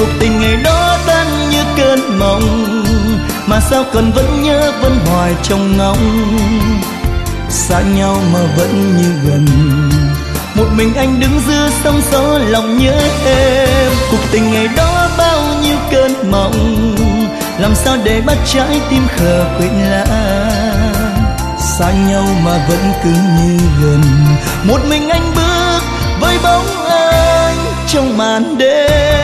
cuộc tình ngày đó tan như cơn mộng, mà sao còn vẫn nhớ vẫn hoài trong ngóng. Xa nhau mà vẫn như gần, một mình anh đứng giữa sóng gió lòng nhớ em. Cuộc tình ngày đó bao nhiêu cơn mộng, làm sao để bắt trái tim khờ quên lãng. Xa nhau mà vẫn cứ như gần, một mình anh bước với bóng anh trong màn đêm.